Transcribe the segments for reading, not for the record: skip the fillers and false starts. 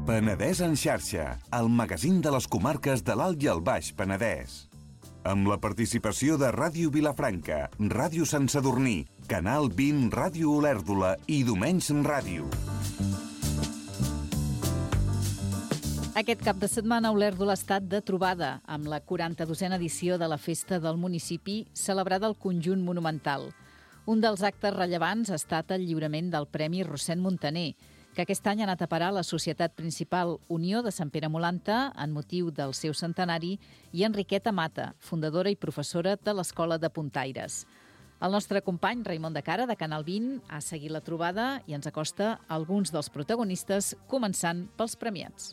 Penedès en xarxa, el magazín de les comarques de l'Alt i el Baix Penedès. Amb la participació de Ràdio Vilafranca, Ràdio Sant Sadurní, Canal 20, Ràdio Olèrdola i Domenys Ràdio. Aquest cap de setmana Olèrdola ha estat de trobada amb la 42a edició de la Festa del Municipi celebrada al Conjunt Monumental. Un dels actes rellevants ha estat el lliurament del Premi Rossend Muntaner, que aquest any ha anat a parar a la Societat Principal Unió de Sant Pere Molanta en motiu del seu centenari i Enriqueta Mata, fundadora i professora de l'Escola de Puntaires. El nostre company Raimon de Cara, de Canal 20, ha seguit la trobada i ens acosta alguns dels protagonistes, començant pels premiats.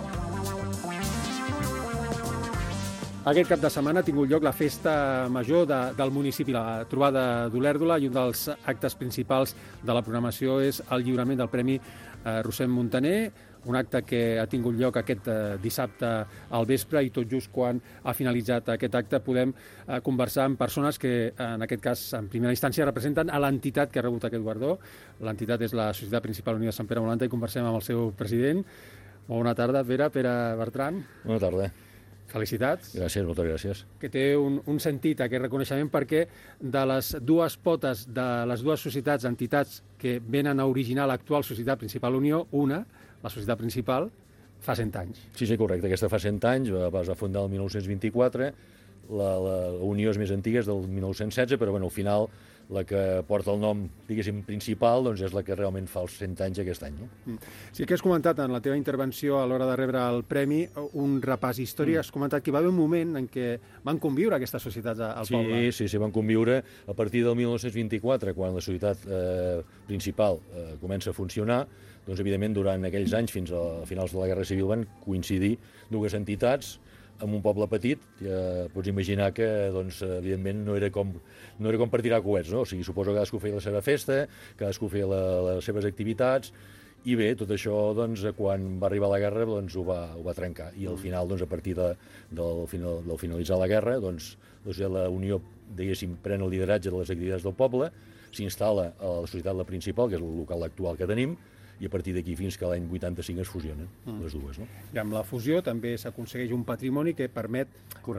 Aquest cap de setmana ha tingut lloc la festa major del municipi, la trobada d'Olèrdola, i un dels actes principals de la programació és el lliurament del Premi Rossend Muntaner, un acte que ha tingut lloc aquest dissabte al vespre, i tot just quan ha finalitzat aquest acte podem conversar amb persones que, en aquest cas, en primera instància, representen a l'entitat que ha rebut aquest guardó. L'entitat és la Societat Principal Unió de Sant Pere Molanta i conversem amb el seu president. Molt bona tarda, Pere Bertran. Bona tarda. Felicitats. Gràcies, moltes gràcies. Que té un sentit aquest reconeixement, perquè de les dues potes de les dues societats, entitats que venen a originar l'actual Societat Principal Unió, una, la Societat Principal, fa 100 anys. Sí, correcte. Aquesta fa 100 anys, va fundar el 1924, la Unió és més antiga, és del 1916, però al final la que porta el nom, diguéssim, principal, doncs és la que realment fa els 100 anys aquest any. No? Sí que has comentat en la teva intervenció a l'hora de rebre el premi un repàs històric. Has comentat que hi va haver un moment en què van conviure aquestes societats al poble. Sí, van conviure a partir del 1924, quan la societat principal comença a funcionar. Doncs, evidentment, durant aquells anys, fins a finals de la Guerra Civil, van coincidir dues entitats en un poble petit. Pots imaginar que, doncs, evidentment, no era com per tirar coets, no? O sigui, suposo que cadascú feia la seva festa, cadascú feia les seves activitats, i bé, tot això, doncs, quan va arribar la guerra, doncs, ho va trencar. I al final, doncs, a partir del finalitzar la guerra, doncs, la Unió, diguéssim, pren el lideratge de les activitats del poble, s'instal·la a la societat principal, que és el local actual que tenim, i a partir d'aquí fins que l'any 85 es fusionen les dues. No? I amb la fusió també s'aconsegueix un patrimoni que permet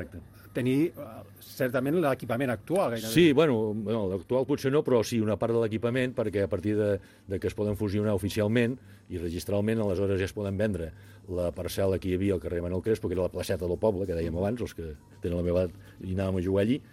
tenir certament l'equipament actual. Gairebé. Sí, l'actual potser no, però sí, una part de l'equipament, perquè a partir de que es poden fusionar oficialment i registralment, aleshores ja es poden vendre la parcel·la que hi havia al carrer Manuel Crespo, que era la placeta del poble, que dèiem abans, els que tenen la meva edat i anàvem a jugar allí,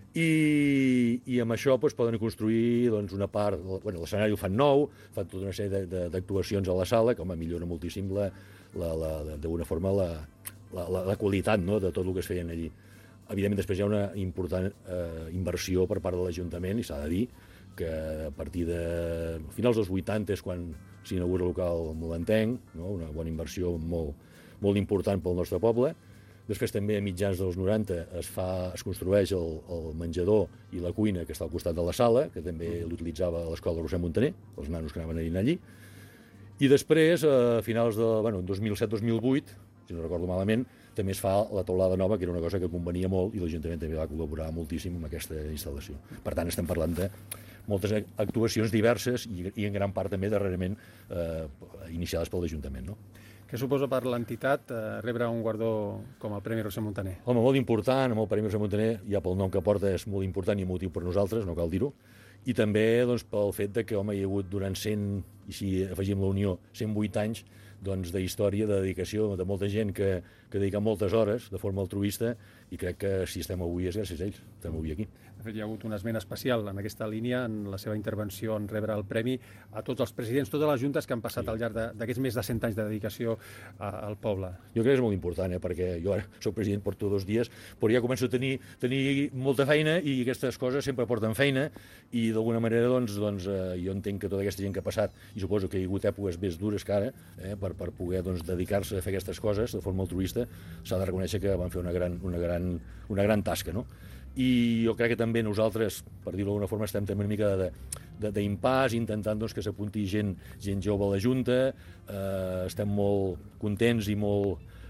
i amb això poden construir una part. L'escenari ho fan nou, fan tota una sèrie d'actuacions a la sala, que millora moltíssim d'alguna forma la qualitat, no?, de tot el que es feien allí. Evidentment, després hi ha una important inversió per part de l'Ajuntament, i s'ha de dir que a partir de finals dels 80 és quan s'inaugura el local molentenc, no?, una bona inversió molt important pel nostre poble. Després també a mitjans dels 90 es construeix el menjador i la cuina que està al costat de la sala, que també l'utilitzava l'Escola Rossend Muntaner, els nanos que anaven a dinar allí. I després, a finals de 2007-2008, si no recordo malament, també es fa la teulada nova, que era una cosa que convenia molt, i l'Ajuntament també va col·laborar moltíssim amb aquesta instal·lació. Per tant, estem parlant de moltes actuacions diverses i en gran part també darrerament iniciades per l'Ajuntament, no? Què suposa per l'entitat rebre un guardó com el Premi Rossend Muntaner? Home, molt important. El Premi Rossend Muntaner, ja pel nom que porta, és molt important i emotiu per nosaltres, no cal dir-ho. I també pel fet que hi ha hagut durant 100, i si afegim la Unió, 108 anys d'història, de dedicació, de molta gent que dedica moltes hores de forma altruista, i crec que si estem avui és gràcies a ells. Estem avui aquí. De fet, hi ha hagut un esment especial en aquesta línia, en la seva intervenció en rebre el premi, a tots els presidents, totes les juntes que han passat al llarg d'aquests més de 100 anys de dedicació al poble. Jo crec que és molt important, perquè jo ara soc president, porto 2 dies, però ja començo a tenir molta feina, i aquestes coses sempre porten feina, i d'alguna manera jo entenc que tota aquesta gent que ha passat, i suposo que hi ha hagut èpoques més dures que ara, per poder dedicar-se a fer aquestes coses de forma altruista, s'ha de reconèixer que van fer una gran tasca, no? I jo crec que també nosaltres, per dir-ho d'alguna forma, estem també una mica d'impàs, intentant que s'apunti gent jove a la Junta. Estem molt contents i molt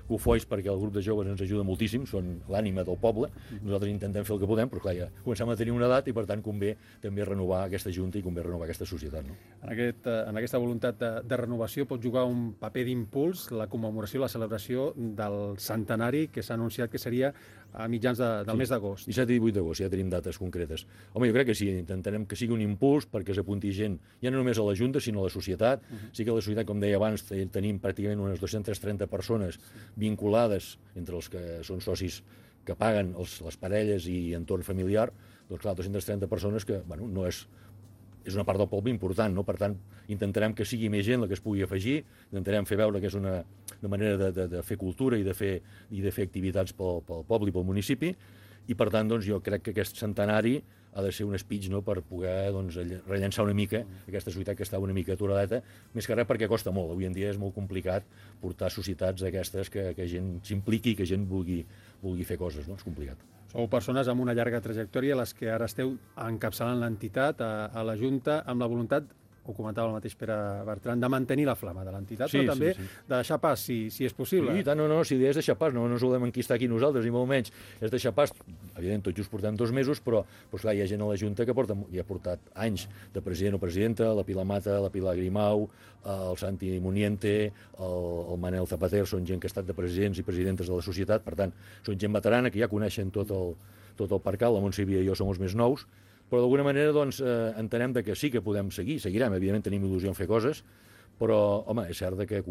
cofois perquè el grup de joves ens ajuda moltíssim, són l'ànima del poble, nosaltres intentem fer el que podem, però clar, ja comencem a tenir una edat i per tant convé també renovar aquesta junta i convé renovar aquesta societat. No? En aquesta voluntat de renovació pot jugar un paper d'impuls la commemoració, la celebració del centenari que s'ha anunciat que seria a mitjans del mes d'agost. 17 i 18 d'agost, ja tenim dates concretes. Home, jo crec que sí, intentarem que sigui un impuls perquè s'apunti gent, ja no només a la Junta, sinó a la societat. Sí que a la societat, com deia abans, tenim pràcticament unes 230 persones vinculades entre els que són socis que paguen les parelles i entorn familiar, doncs clar, 230 persones que, bueno, no és una part del poble important, no? Per tant, intentarem que sigui més gent la que es pugui afegir, intentarem fer veure que és una manera de fer cultura i de fer activitats pel poble i pel municipi, i per tant, doncs, jo crec que aquest centenari ha de ser un speech, no?, per poder rellençar una mica aquesta societat que està una mica aturadeta, més que res perquè costa molt. Avui en dia és molt complicat portar societats d'aquestes que gent s'impliqui, que gent vulgui fer coses, no? És complicat. Sou persones amb una llarga trajectòria, les que ara esteu encapçalant l'entitat a la Junta amb la voluntat, ho comentava el mateix Pere Bertran, de mantenir la flama de l'entitat, però també de deixar pas, si és possible. Sí, tant, no, si és deixar pas, no ens volem enquistar aquí nosaltres, ni molt menys, és deixar pas, evidentment tot just portem 2 mesos, però clar, hi ha gent a la Junta que ha portat anys de president o presidenta, la Pilar Mata, la Pilar Grimau, el Santi Muniente, el Manel Zapater, són gent que ha estat de presidents i presidentes de la societat, per tant, són gent veterana que ja coneixen tot el percal, la Montse i jo som els més nous, però d'alguna manera doncs, entenem que sí que podem seguirem, evidentment tenim il·lusió en fer coses, però, home, és cert que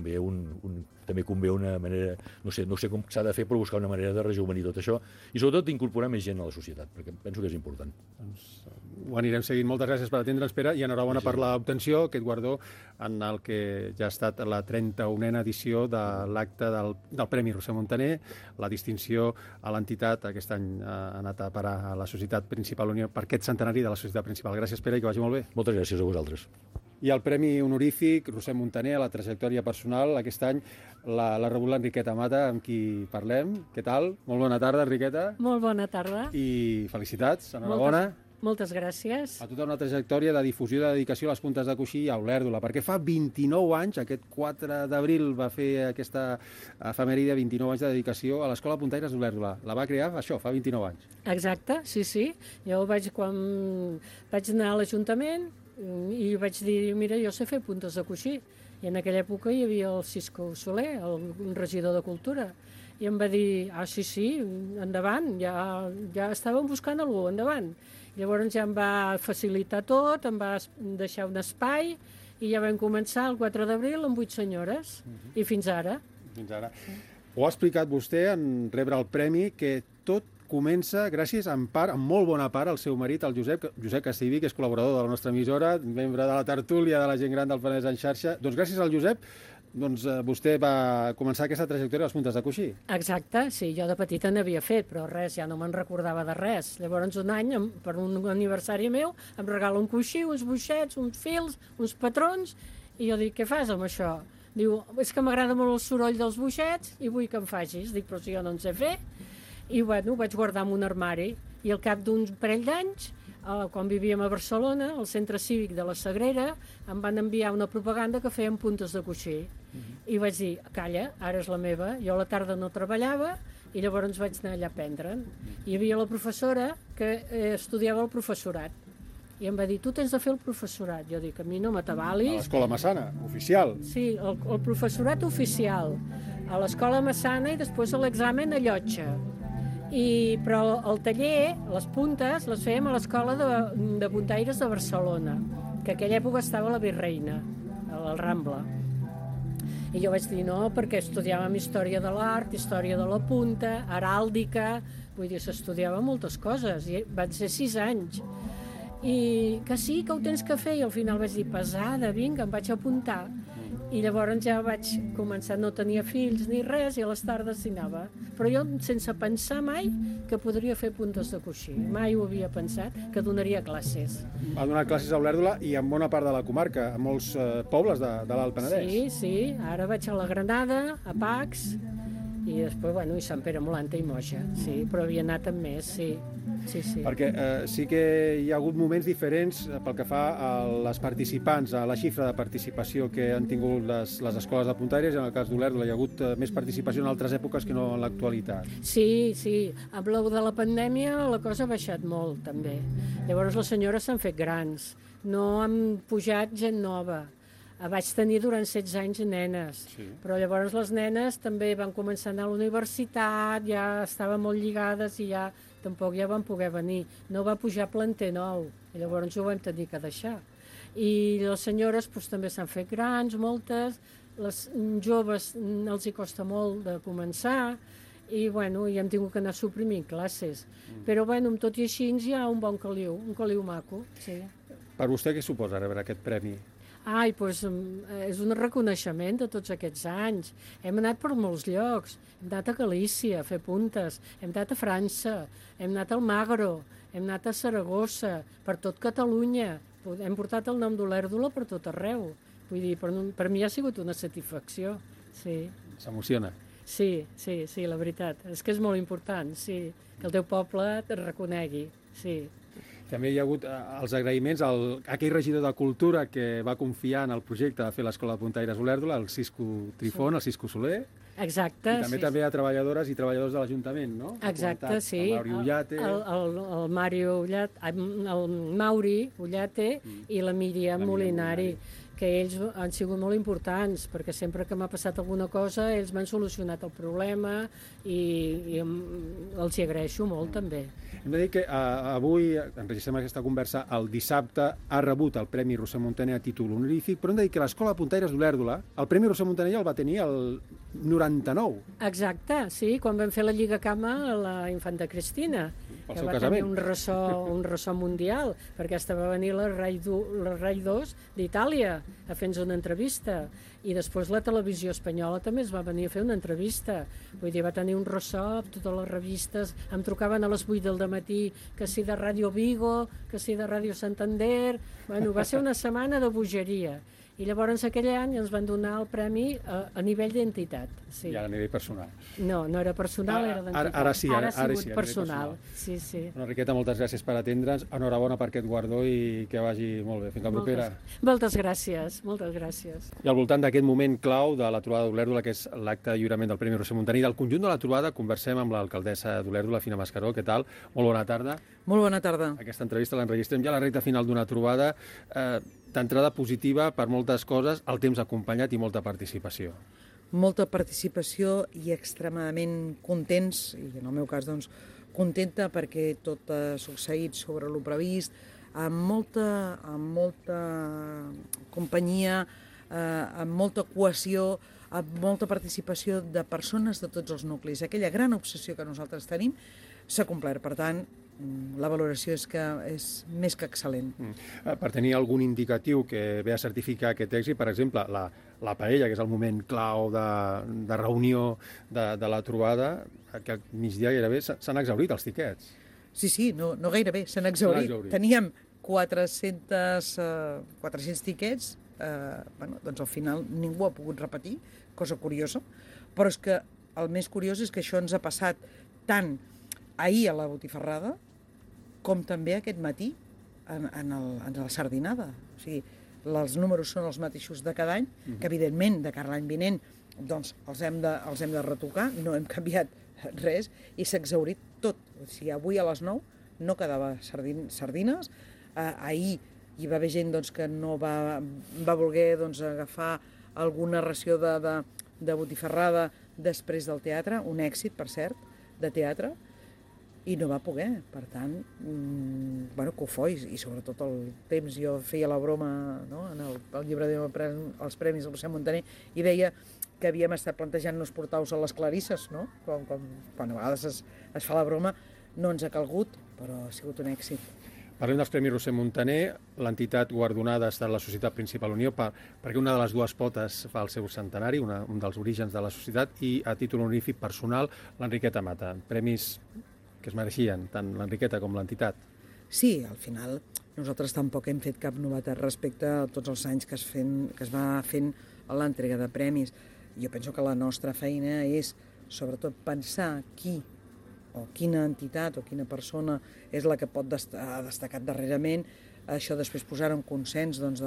també convé una manera, no sé com s'ha de fer, però buscar una manera de rejuvenir tot això, i sobretot d'incorporar més gent a la societat, perquè penso que és important. Doncs ho anirem seguint. Moltes gràcies per atendre'ns, Pere, i enhorabona per l'obtenció, aquest guardó, en el que ja ha estat la 31a edició de l'acte del Premi Roser Montaner, la distinció a l'entitat, aquest any ha anat a parar a la Societat Principal Unió per aquest centenari de la Societat Principal. Gràcies, Pere, i que vagi molt bé. Moltes gràcies a vosaltres. I el Premi Honorífic Roser Montaner a la trajectòria personal, aquest any l'ha rebut l'Enriqueta Mata, amb qui parlem. Què tal? Molt bona tarda, Enriqueta. Molt bona tarda. I felicitats, enhorabona. Moltes gràcies. A tota una trajectòria de difusió i de dedicació a les puntes de coixí a Olèrdola, perquè fa 29 anys, aquest 4 d'abril va fer aquesta efemèride, 29 anys de dedicació a l'Escola Puntaires d'Olèrdola. La va crear, això, fa 29 anys. Exacte, sí. Jo quan vaig anar a l'Ajuntament i vaig dir, mira, jo sé fer puntes de coixí. I en aquella època hi havia el Cisco Soler, el regidor de Cultura, i em va dir, sí, endavant, ja estàvem buscant algú, endavant. Llavors ja em va facilitar tot, em va deixar un espai i ja vam començar el 4 d'abril amb 8 senyores, i fins ara. Fins ara. Ho ha explicat vostè en rebre el premi, que tot comença gràcies, en molt bona part, al seu marit, el Josep Castellví, que és col·laborador de la nostra emissora, membre de la tertúlia de la gent gran del Penedès en xarxa. Doncs gràcies al Josep, vostè va començar aquesta trajectòria a les puntes de coixí. Exacte, sí, jo de petita n'havia fet, però res, ja no me'n recordava de res. Llavors un any, per un aniversari meu, em regala un coixí, uns boixets, uns fils, uns patrons, i jo dic, què fas amb això? Diu, és que m'agrada molt el soroll dels boixets i vull que em facis. Dic, però si jo no en sé fer. I bueno, ho vaig guardar en un armari, i al cap d'un parell d'anys, quan vivíem a Barcelona, al centre cívic de la Sagrera, em van enviar una propaganda que feien puntes de coixí. I vaig dir, calla, ara és la meva. Jo a la tarda no treballava i llavors vaig anar allà a aprendre'n. Hi havia la professora que estudiava el professorat. I em va dir, tu tens de fer el professorat. Jo dic, a mi no m'atabalis. A l'Escola Massana, oficial. Sí, el professorat oficial. A l'Escola Massana i després a l'examen a Llotja. Però el taller, les puntes, les fèiem a l'Escola de Puntaires de Barcelona, que aquella època estava a la Virreina, a la Rambla. I jo vaig dir no, perquè estudiàvem història de l'art, història de la punta, heràldica, vull dir, s'estudiava moltes coses, i van ser 6 anys. I que sí, que ho tens que fer, i al final vaig dir, pesada, vinga, em vaig apuntar. I llavors ja vaig començar, no tenia fills ni res, i a les tardes dinava. Però jo sense pensar mai que podria fer puntes de coixí. Mai ho havia pensat, que donaria classes. Va donar classes a Olèrdola i en bona part de la comarca, a molts pobles de l'Alt Penedès. Sí, ara vaig a la Granada, a Pacs, i després, bueno, i Sant Pere Molanta i Moja, sí, però havia anat amb més, sí. Perquè sí que hi ha hagut moments diferents pel que fa a les participants, a la xifra de participació que han tingut les escoles de puntaires, i en el cas d'Olèrdola hi ha hagut més participació en altres èpoques que no en l'actualitat. Sí, amb la de la pandèmia la cosa ha baixat molt, també. Llavors les senyores s'han fet grans, no han pujat gent nova. Vaig tenir durant 16 anys nenes, però llavors les nenes també van començar a anar a la universitat, ja estaven molt lligades i tampoc ja van poder venir. No va pujar planter nou, i llavors ho vam tenir que deixar. I les senyores també s'han fet grans, moltes, les joves els hi costa molt de començar, i bueno, ja hem tingut que anar suprimint classes. Però bueno, amb tot i així hi ha un bon caliu maco. Sí. Per vostè què suposa rebre aquest premi? Doncs és un reconeixement de tots aquests anys. Hem anat per molts llocs. Hem anat a Galícia a fer puntes, hem anat a França, hem anat al Magro, hem anat a Saragossa, per tot Catalunya. Hem portat el nom d'Olèrdola per tot arreu. Vull dir, per mi ha sigut una satisfacció. Sí. S'emociona? Sí, la veritat. És que és molt important, sí, que el teu poble et reconegui, sí. També hi ha hagut els agraïments a aquell regidor de Cultura que va confiar en el projecte de fer l'Escola de Puntaires Olèrdola, el Cisco Trifón, el Cisco Soler. Exacte. I també a treballadores i treballadors de l'Ajuntament, no? Exacte, sí. El Mauri Ullate. El Mario Ullate, el Mauri Ullate i la Míriam Molinari, que ells han sigut molt importants, perquè sempre que m'ha passat alguna cosa ells m'han solucionat el problema i els hi agraeixo molt també. Hem de dir que avui enregistrem aquesta conversa, el dissabte ha rebut el Premi Roser Montaner a títol honorífic, però hem de dir que l'Escola de Puntaires d'Olèrdola, el Premi Roser Montaner ja el va tenir el 99. Exacte, sí, quan vam fer la Lliga Cama a la Infanta Cristina, que va tenir un ressò mundial, perquè va venir la Rai 2 d'Itàlia a fer-nos una entrevista, i després la televisió espanyola també es va venir a fer una entrevista. Vull dir, va tenir un ressò, totes les revistes, em trucaven a les 8 del matí, que si de Ràdio Vigo, que si de Ràdio Santander. Bueno, va ser una setmana de bogeria. I llavors aquell any ens van donar el premi a nivell d'entitat. Sí. I ara a nivell personal. No era personal, era d'entitat. Ara sí, ara ha sigut personal. Sí. Enriqueta, moltes gràcies per atendre'ns. Enhorabona per aquest guardó i que vagi molt bé. Fins la propera. Moltes gràcies. I al voltant d'aquest moment clau de la trobada d'Olèrdola, que és l'acte de lliurament del Premi Roser Montaner, del conjunt de la trobada, conversem amb l'alcaldessa d'Olèrdola, Fina Mascaró. Què tal? Molt bona tarda. Molt bona tarda. Aquesta entrevista l'enregistrem ja a la recta final d'una trobada d'entrada positiva per moltes coses, el temps acompanyat i molta participació. Molta participació i extremadament contents, i en el meu cas, doncs, contenta perquè tot ha succeït sobre el previst, amb molta companyia, amb molta cohesió, amb molta participació de persones de tots els nuclis. Aquella gran obsessió que nosaltres tenim s'ha complert, per tant, la valoració és que és més que excel·lent. Per tenir algun indicatiu que ve a certificar aquest èxit, per exemple, la paella, que és el moment clau de reunió de la trobada, que al migdia gairebé s'han exhaurit els tiquets. Sí, no gairebé, s'han exhaurit. Teníem 400 tiquets, doncs al final ningú ha pogut repetir, cosa curiosa, però és que el més curiós és que això ens ha passat tant ahir a la botifarrada com també aquest matí en la sardinada. O sigui, els números són els mateixos de cada any, que evidentment de cara a l'any vinent doncs els hem de retocar, no hem canviat res i s'ha exhaurit tot. O sigui, avui a les 9 no quedava sardines, ahir hi va haver gent doncs, que no va voler agafar alguna ració de botifarrada després del teatre, un èxit, per cert, de teatre, i no va poder. Per tant, que ho foi, i sobretot el temps. Jo feia la broma, no?, en el llibre dels Premis del Roser Montaner, i deia que havíem estat plantejant-nos portar-los a les clarisses, no?, quan a vegades es fa la broma. No ens ha calgut, però ha sigut un èxit. Parlem dels Premis Roser Montaner. L'entitat guardonada ha estat la Societat Principal Unió, perquè una de les dues potes fa el seu centenari, un dels orígens de la societat, i a títol honorífic personal, l'Enriqueta Mata. Premis que es mereixien, tant l'Enriqueta com l'entitat. Sí, al final nosaltres tampoc hem fet cap novetat respecte a tots els anys que es va fent l'entrega de premis. Jo penso que la nostra feina és sobretot pensar qui o quina entitat o quina persona és la que pot ha destacat darrerament, això després posar en consens doncs,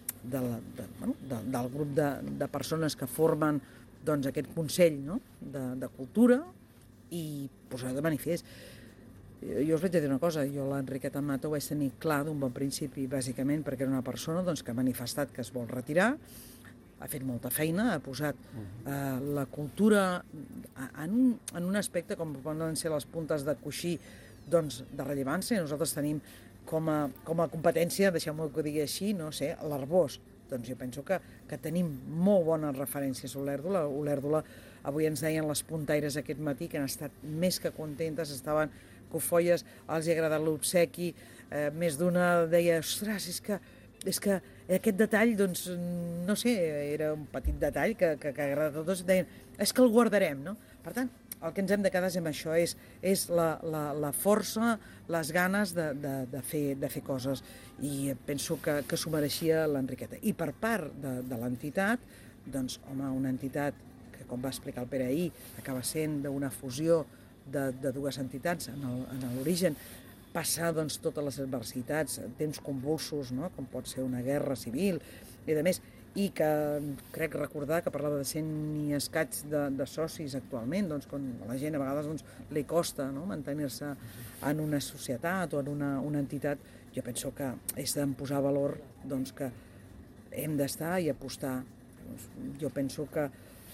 del grup de persones que formen doncs, aquest Consell, no? de Cultura, i posar de manifest. Jo us vaig dir una cosa, jo l'Enriqueta Mata ho vaig tenir clar d'un bon principi, bàsicament perquè era una persona doncs, que ha manifestat que es vol retirar, ha fet molta feina, ha posat la cultura en un aspecte com poden ser les puntes de coixí doncs, de rellevància. Nosaltres tenim com a competència, deixeu-me que ho digui així, no sé, l'Arbós. Doncs jo penso que tenim molt bones referències a Olèrdola. Olèrdola, avui ens deien les puntaires aquest matí que han estat més que contentes, estaven cofolles, els ha agradat l'obsequi, més d'una deia, ostres, és que aquest detall, doncs, no sé, era un petit detall que ha agradat a tots, deien, és que el guardarem, no? Per tant, el que ens hem de quedar amb això és la força, les ganes de fer coses, i penso que s'ho mereixia l'Enriqueta. I per part de l'entitat, doncs, home, una entitat que, com va explicar el Pere ahir, acaba sent d'una fusió de dues entitats en l'origen, passar doncs, totes les adversitats, temps convulsos, no? Com pot ser una guerra civil i a més, i que crec recordar que parlava de 100 i escaig de socis actualment, doncs, quan la gent a vegades doncs, li costa, no? Mantenir-se en una societat o en una entitat. Jo penso que és de posar valor doncs, que hem d'estar i apostar. Jo penso que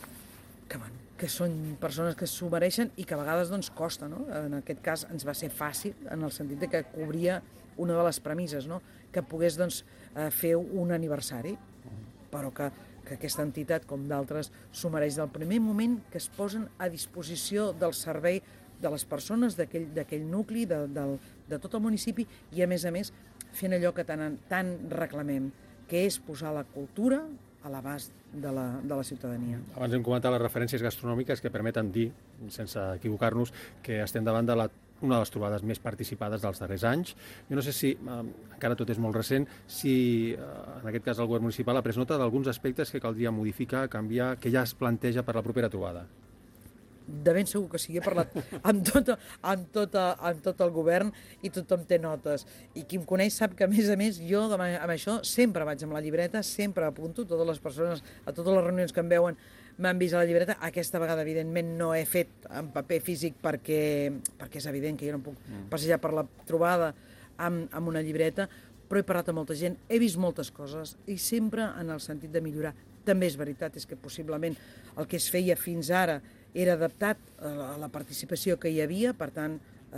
són persones que s'ho mereixen i que a vegades doncs, costa. No? En aquest cas ens va ser fàcil en el sentit de que cobria una de les premisses, no? Que pogués doncs, fer un aniversari, però que aquesta entitat, com d'altres, s'ho mereix del primer moment que es posen a disposició del servei de les persones d'aquell nucli, de tot el municipi, i a més, fent allò que tant reclamem, que és posar la cultura a l'abast de la ciutadania. Abans hem comentat les referències gastronòmiques que permeten dir, sense equivocar-nos, que estem davant de una de les trobades més participades dels darrers anys. Jo no sé si, encara tot és molt recent, si en aquest cas el govern municipal ha pres nota d'alguns aspectes que caldria modificar, canviar, que ja es planteja per la propera trobada. De ben segur que sí, he parlat amb tot el govern i tothom té notes. I qui em coneix sap que, a més, jo amb això sempre vaig amb la llibreta, sempre apunto, totes les persones, a totes les reunions que em veuen m'han vist a la llibreta. Aquesta vegada, evidentment, no he fet en paper físic perquè és evident que jo no puc passejar per la trobada amb una llibreta, però he parlat amb molta gent, he vist moltes coses i sempre en el sentit de millorar. També és veritat, és que possiblement el que es feia fins ara era adaptat a la participació que hi havia, per tant,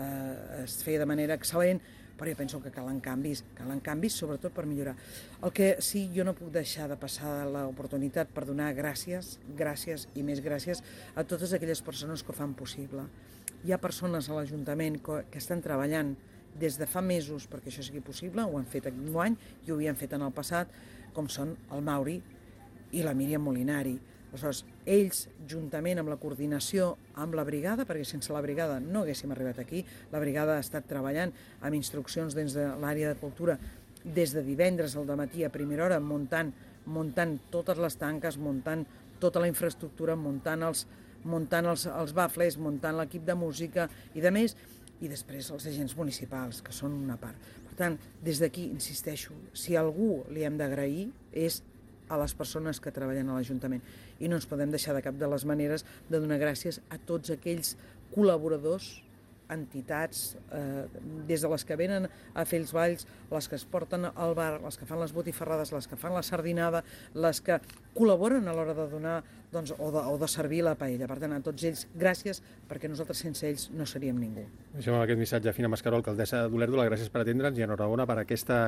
es feia de manera excel·lent, però jo penso que calen canvis, sobretot per millorar. El que sí, jo no puc deixar de passar l'oportunitat per donar gràcies i més gràcies a totes aquelles persones que ho fan possible. Hi ha persones a l'Ajuntament que estan treballant des de fa mesos perquè això sigui possible, ho han fet enguany i ho havien fet en el passat, com són el Mauri i la Míriam Molinari. Aleshores, ells, juntament amb la coordinació amb la brigada, perquè sense la brigada no haguéssim arribat aquí, la brigada ha estat treballant amb instruccions des de l'àrea de cultura des de divendres al dematí a primera hora, muntant totes les tanques, muntant tota la infraestructura, muntant els bafles, muntant l'equip de música i de més, i després els agents municipals, que són una part. Per tant, des d'aquí, insisteixo, si algú li hem d'agrair és a les persones que treballen a l'Ajuntament. I no ens podem deixar de cap de les maneres de donar gràcies a tots aquells col·laboradors, entitats, des de les que venen a fer els balls, les que es porten al bar, les que fan les botifarrades, les que fan la sardinada, les que col·laboren a l'hora de donar o de servir la paella. Per tant, a tots ells, gràcies, perquè nosaltres sense ells no seríem ningú. Deixem amb aquest missatge a Fina Mascaró, alcaldessa d'Olèrdola. Gràcies per atendre'ns i enhorabona per aquesta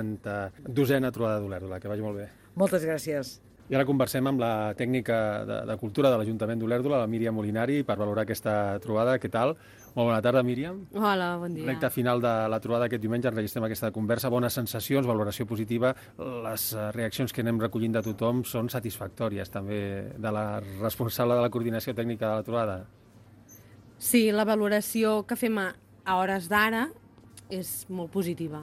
42a trobada d'Olèrdola. Que vagi molt bé. Moltes gràcies. I ara conversem amb la tècnica de cultura de l'Ajuntament d'Olèrdola, la Míriam Molinari, per valorar aquesta trobada. Què tal? Molt bona tarda, Míriam. Hola, bon dia. Recte final de la trobada aquest diumenge, enregistrem aquesta conversa. Bones sensacions, valoració positiva. Les reaccions que anem recollint de tothom són satisfactòries, també, de la responsable de la coordinació tècnica de la trobada. Sí, la valoració que fem a hores d'ara és molt positiva.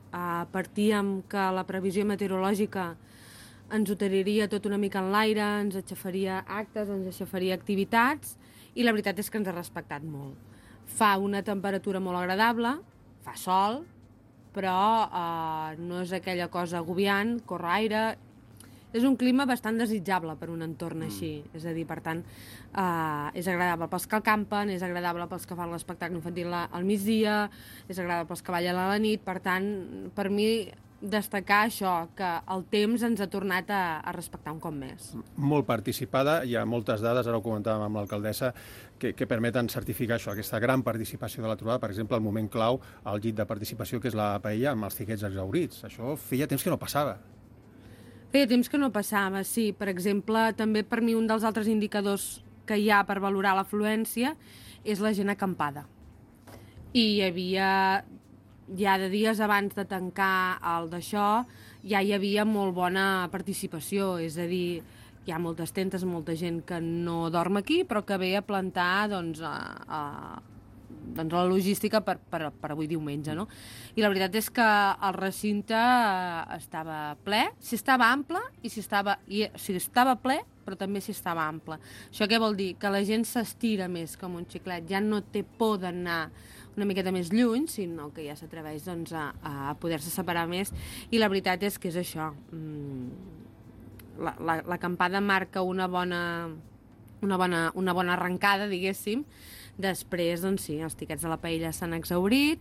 Partíem que la previsió meteorològica ens ho tiraria tot una mica en l'aire, ens aixafaria actes, ens aixafaria activitats, i la veritat és que ens ha respectat molt. Fa una temperatura molt agradable, fa sol, però no és aquella cosa agobiant, corre aire. És un clima bastant desitjable per un entorn així. És a dir, per tant, és agradable pels que campen, és agradable pels que fan l'espectacle infantil al migdia, és agradable pels que ballen a la nit. Per tant, per mi, destacar això, que el temps ens ha tornat a respectar un cop més. Molt participada, hi ha moltes dades, ara ho comentàvem amb l'alcaldessa, que permeten certificar això, aquesta gran participació de la trobada. Per exemple, el moment clau, el llit de participació, que és la paella amb els tiquets exhaurits. Això feia temps que no passava. Feia temps que no passava, sí. Per exemple, també per mi un dels altres indicadors que hi ha per valorar l'afluència és la gent acampada. I hi havia, ja de dies abans de tancar el d'això, ja hi havia molt bona participació, és a dir, hi ha moltes tentes, molta gent que no dorm aquí, però que ve a plantar doncs, la logística per avui diumenge, no? I la veritat és que el recinte estava ple, si estava ample i si estava ple, però també si estava ample. Això què vol dir? Que la gent s'estira més com un xiclet, ja no té por d'anar una miqueta més lluny, sinó que ja s'atreveix doncs, a poder-se separar més, i la veritat és que és això. L'acampada marca una bona arrencada, diguéssim. Després, doncs sí, els tiquets de la paella s'han exhaurit,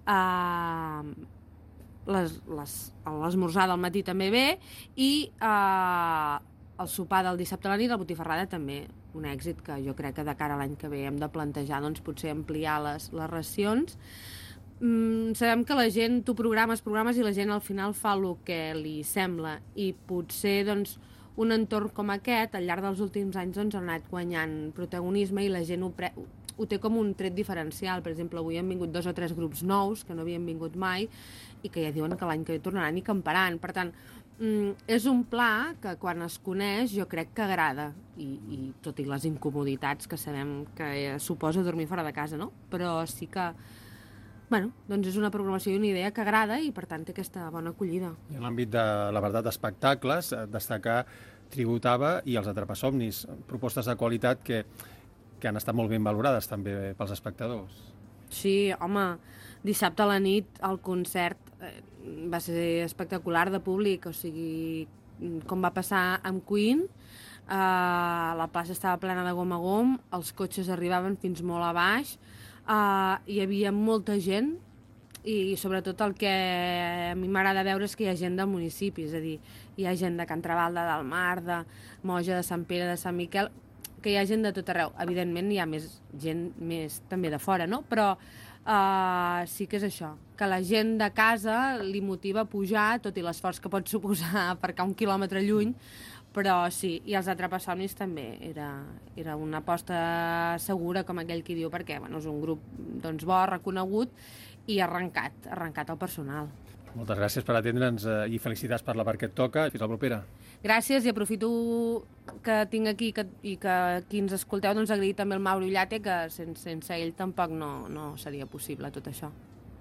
l'esmorzar del matí també bé, i el sopar del dissabte a la nit, la botifarrada també, un èxit que jo crec que de cara a l'any que ve hem de plantejar, doncs potser ampliar les racions. Sabem que la gent, tu programes i la gent al final fa el que li sembla, i potser doncs un entorn com aquest, al llarg dels últims anys, doncs, ha anat guanyant protagonisme i la gent ho té com un tret diferencial. Per exemple, avui han vingut 2 o 3 grups nous que no havien vingut mai i que ja diuen que l'any que ve tornaran i camparan. Per tant, és un pla que quan es coneix jo crec que agrada, i tot i les incomoditats que sabem que suposa dormir fora de casa, no? Però sí que doncs és una programació i una idea que agrada i per tant té aquesta bona acollida. I en l'àmbit de la veritat d'espectacles, destacar Tributava i els Atrapasomnis, propostes de qualitat que han estat molt ben valorades també pels espectadors. Sí, home, dissabte a la nit el concert va ser espectacular de públic, o sigui, com va passar amb Queen, la plaça estava plena de gom a gom, els cotxes arribaven fins molt a baix, hi havia molta gent, i sobretot el que a mi m'agrada veure és que hi ha gent del municipi, és a dir, hi ha gent de Can Travalda, del Mar, de Moja, de Sant Pere, de Sant Miquel, que hi ha gent de tot arreu. Evidentment hi ha gent més també de fora, no? Però sí que és això, que la gent de casa li motiva a pujar, tot i l'esforç que pot suposar aparcar 1 quilòmetre lluny, però sí, i els Atrapasomnis també era una aposta segura, com aquell qui diu, perquè és un grup doncs, bo, reconegut i arrencat el personal. Moltes gràcies per atendre'ns i felicitats per la part que et toca. Fins la propera. Gràcies, i aprofito que tinc aquí i que qui ens escolteu doncs agrair també el Mauro Illate, que sense ell tampoc no seria possible tot això.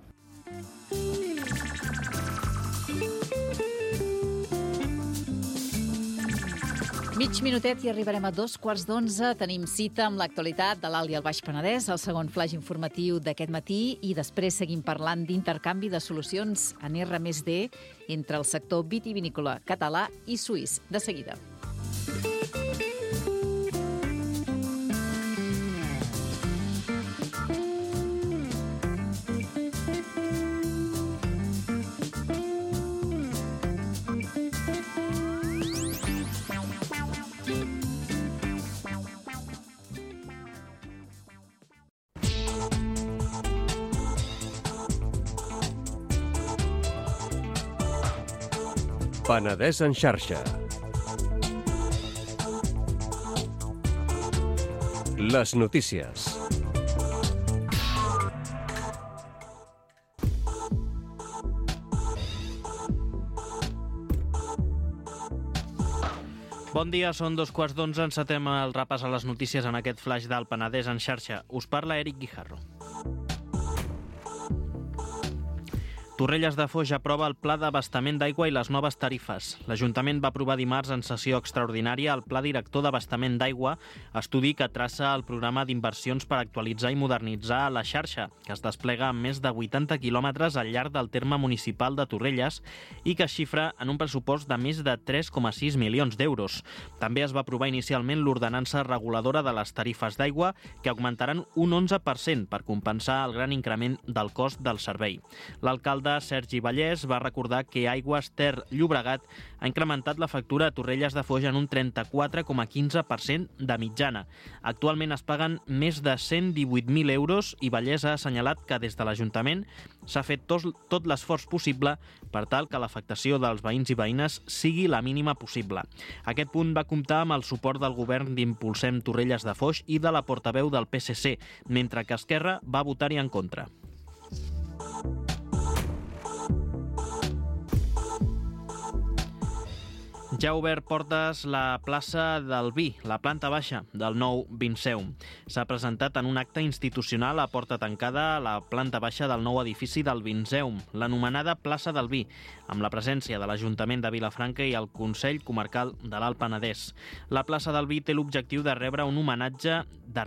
Mig minutet i arribarem a 2:15. Tenim cita amb l'actualitat de l'Alt i el Baix Penedès, el segon flaix informatiu d'aquest matí, i després seguim parlant d'intercanvi de solucions en R+D entre el sector vitivinícola català i suís. De seguida. Penedès en xarxa. Les notícies. Bon dia, són 2:15. Encetem el repàs a les notícies en aquest flaix del Penedès en xarxa. Us parla Eric Guijarro. Torrelles de Foix aprova el pla d'abastament d'aigua i les noves tarifes. L'Ajuntament va aprovar dimarts en sessió extraordinària el Pla Director d'Abastament d'Aigua, estudi que traça el programa d'inversions per actualitzar i modernitzar la xarxa, que es desplega en més de 80 quilòmetres al llarg del terme municipal de Torrelles i que es xifra en un pressupost de més de 3,6 milions d'euros. També es va aprovar inicialment l'ordenança reguladora de les tarifes d'aigua, que augmentaran un 11% per compensar el gran increment del cost del servei. L'alcalde Sergi Vallès va recordar que Aigües Ter Llobregat ha incrementat la factura a Torrelles de Foix en un 34,15% de mitjana. Actualment es paguen més de 118.000 euros i Vallès ha assenyalat que des de l'Ajuntament s'ha fet tot l'esforç possible per tal que l'afectació dels veïns i veïnes sigui la mínima possible. Aquest punt va comptar amb el suport del govern d'Impulsem Torrelles de Foix i de la portaveu del PSC, mentre que Esquerra va votar-hi en contra. Ja ha obert portes la plaça del Vi, la planta baixa del nou Vinceum. S'ha presentat en un acte institucional a porta tancada a la planta baixa del nou edifici del Vinceum, l'anomenada plaça del Vi, amb la presència de l'Ajuntament de Vilafranca i el Consell Comarcal de l'Alt Penedès. La plaça del Vi té l'objectiu de retre un homenatge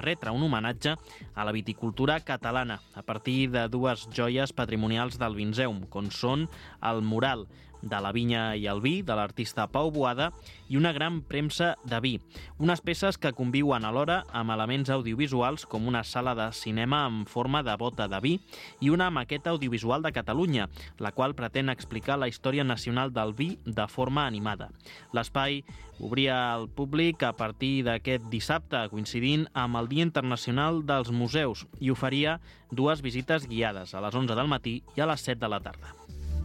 a la viticultura catalana a partir de dues joies patrimonials del Vinceum, com són el mural de la vinya i el vi, de l'artista Pau Boada, i una gran premsa de vi. Unes peces que conviuen alhora amb elements audiovisuals com una sala de cinema en forma de bota de vi i una maqueta audiovisual de Catalunya, la qual pretén explicar la història nacional del vi de forma animada. L'espai obria al públic a partir d'aquest dissabte, coincidint amb el Dia Internacional dels Museus, i oferia dues visites guiades a les 11 del matí i a les 7 de la tarda.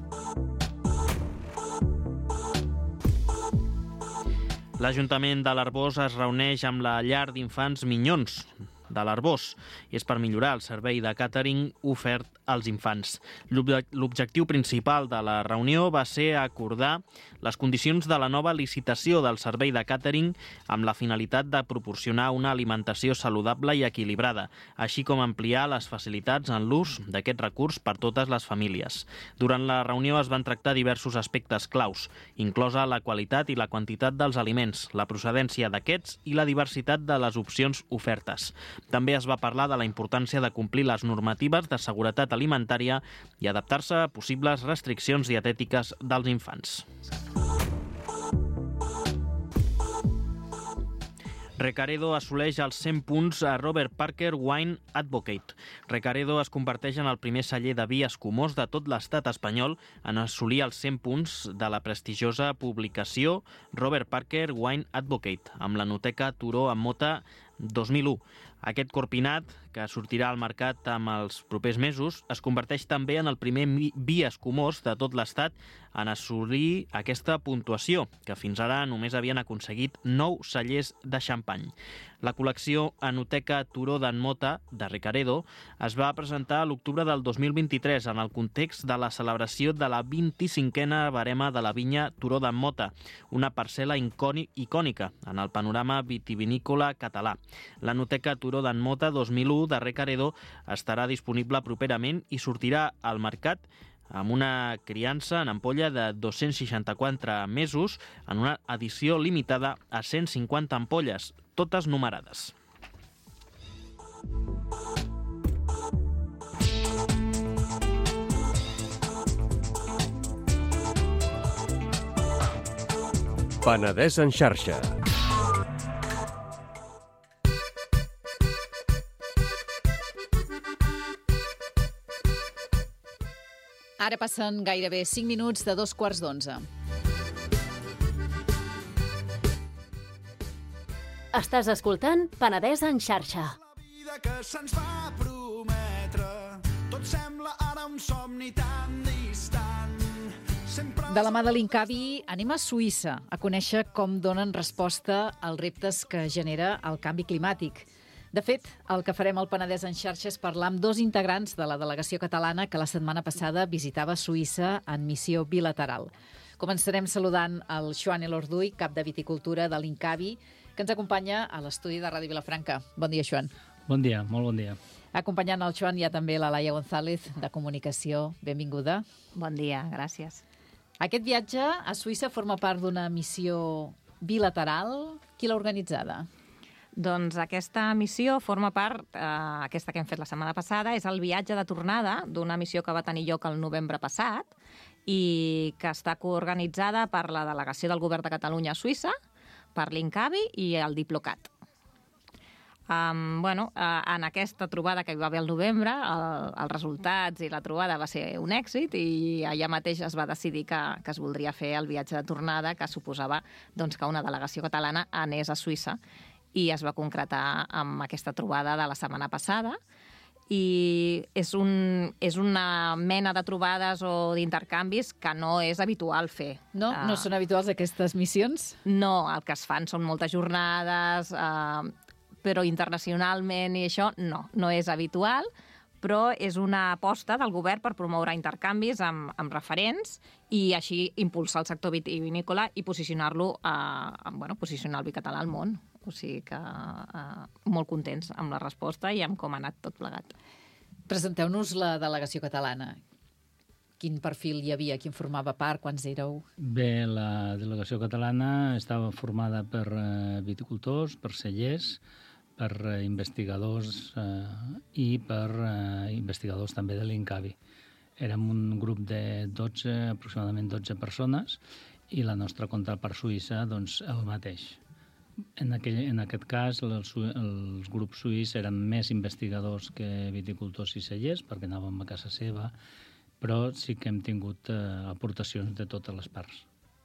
L'Ajuntament de l'Arboç es reuneix amb la llar d'infants Minyons de l'Arboç i és per millorar el servei de càtering ofert als infants. L'objectiu principal de la reunió va ser acordar les condicions de la nova licitació del servei de càtering amb la finalitat de proporcionar una alimentació saludable i equilibrada, així com ampliar les facilitats en l'ús d'aquest recurs per totes les famílies. Durant la reunió es van tractar diversos aspectes claus, inclosa la qualitat i la quantitat dels aliments, la procedència d'aquests i la diversitat de les opcions ofertes. També es va parlar de la importància de complir les normatives de seguretat alimentària i adaptar-se a possibles restriccions dietètiques dels infants. Recaredo assoleix els 100 punts a Robert Parker Wine Advocate. Recaredo es converteix en el primer celler de vi escumós de tot l'estat espanyol en assolir els 100 punts de la prestigiosa publicació Robert Parker Wine Advocate, amb l'anoteca Turó amb Mota 2001. Aquest corpinat, que sortirà al mercat amb els propers mesos, es converteix també en el primer vi escumós de tot l'estat en assolir aquesta puntuació, que fins ara només havien aconseguit 9 cellers de xampany. La col·lecció Anoteca Turó d'en Mota, de Recaredo, es va presentar a l'octubre del 2023 en el context de la celebració de la 25a barema de la vinya Turó d'en Mota, una parcel·la icònica en el panorama vitivinícola català. L'Anoteca Turó d'en Mota 2001 de Recaredo estarà disponible properament i sortirà al mercat amb una criança en ampolla de 264 mesos en una edició limitada a 150 ampolles, totes numerades. Penedès en xarxa. Ara passen gairebé 5 minuts de 2:15. Estàs escoltant Penedès en xarxa. La vida que se'ns va prometre, tot sembla ara un somni tan distant. De la mà de l'Incavi anem a Suïssa a conèixer com donen resposta als reptes que genera el canvi climàtic. De fet, el que farem al Penedès en xarxa és parlar amb dos integrants de la delegació catalana que la setmana passada visitava Suïssa en missió bilateral. Començarem saludant el Joan Elorduy, cap de viticultura de l'Incavi, que ens acompanya a l'estudi de Ràdio Vilafranca. Bon dia, Joan. Bon dia, molt bon dia. Acompanyant el Joan hi ha també la Laia González, de Comunicació. Benvinguda. Bon dia, gràcies. Aquest viatge a Suïssa forma part d'una missió bilateral. Qui l'ha organitzada? Doncs aquesta missió forma part, aquesta que hem fet la setmana passada, és el viatge de tornada d'una missió que va tenir lloc el novembre passat i que està coorganitzada per la delegació del Govern de Catalunya a Suïssa, per l'INCAVI i el Diplocat. En aquesta trobada que hi va haver al novembre, els resultats i la trobada va ser un èxit i allà mateix es va decidir que es voldria fer el viatge de tornada, que suposava que una delegació catalana anés a Suïssa, i es va concretar amb aquesta trobada de la setmana passada. I és una mena de trobades o d'intercanvis que no és habitual fer. No? No són habituals aquestes missions? No, el que es fan són moltes jornades, però internacionalment i això no és habitual, però és una aposta del govern per promoure intercanvis amb referents i així impulsar el sector vitivinícola i posicionar-lo, posicionar el vi català al món. O sigui que molt contents amb la resposta i amb com ha anat tot plegat. Presenteu-nos la delegació catalana. Quin perfil hi havia? Qui en formava part? Quants éreu? Bé, la delegació catalana estava formada per viticultors, per cellers, per investigadors i per investigadors també de l'INCAVI. Érem un grup de aproximadament 12 persones i la nostra contrapart suïssa, el mateix. En aquest cas, els grups suïssos eren més investigadors que viticultors i cellers, perquè anàvem a casa seva, però sí que hem tingut aportacions de totes les parts.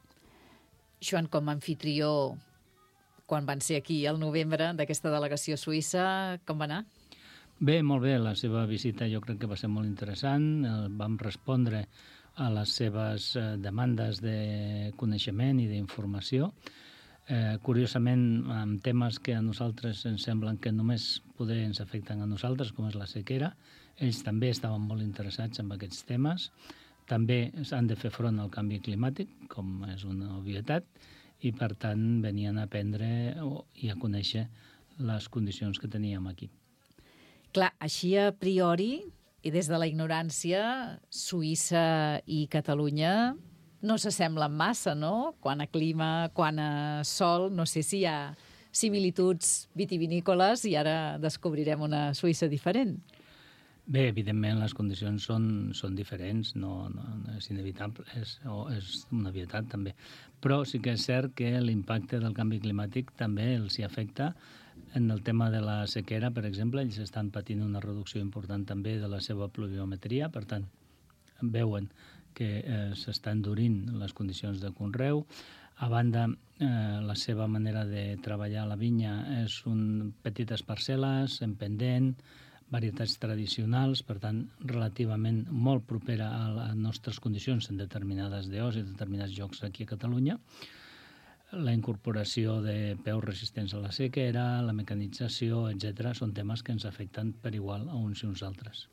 Joan, com a anfitrió, quan van ser aquí al novembre d'aquesta delegació suïssa, com va anar? Bé, molt bé. La seva visita jo crec que va ser molt interessant. Vam respondre a les seves demandes de coneixement i d'informació. Curiosament, amb temes que a nosaltres ens semblen que només poder ens afecten a nosaltres, com és la sequera, ells també estaven molt interessats en aquests temes. També s'han de fer front al canvi climàtic, com és una obvietat, i per tant venien a aprendre i a conèixer les condicions que teníem aquí. Clar, així a priori, i des de la ignorància, Suïssa i Catalunya no s'assemblen massa, no? Quant a clima, quant a sol, no sé si hi ha similituds vitivinícoles i ara descobrirem una Suïssa diferent. Bé, evidentment les condicions són diferents, no és inevitable, és una obvietat també. Però sí que és cert que l'impacte del canvi climàtic també els hi afecta. En el tema de la sequera, per exemple, ells estan patint una reducció important també de la seva pluviometria, per tant, veuen que s'estan endurint les condicions de conreu. A banda, la seva manera de treballar la vinya és petites parcel·les, en pendent, varietats tradicionals, per tant, relativament molt propera a les nostres condicions en determinades DOs i determinats llocs aquí a Catalunya. La incorporació de peus resistents a la sequera, la mecanització, etc., són temes que ens afecten per igual a uns i uns altres.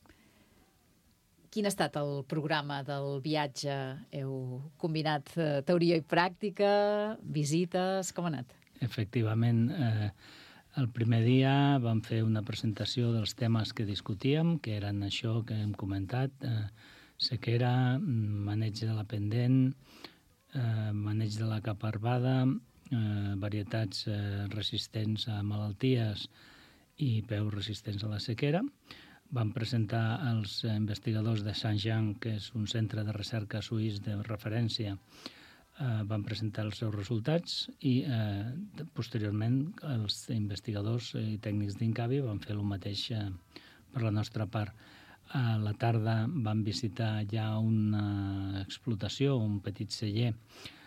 Quin ha estat el programa del viatge? Heu combinat teoria i pràctica, visites, com ha anat? Efectivament, el primer dia vam fer una presentació dels temes que discutíem, que eren això que hem comentat, sequera, maneig de la pendent, maneig de la capa herbada, varietats resistents a malalties i peus resistents a la sequera. Vam presentar als investigadors de Saint-Jean, que és un centre de recerca suís de referència, van presentar els seus resultats i posteriorment els investigadors i tècnics d'INCAVI van fer el mateix per la nostra part. A la tarda vam visitar ja una explotació, un petit celler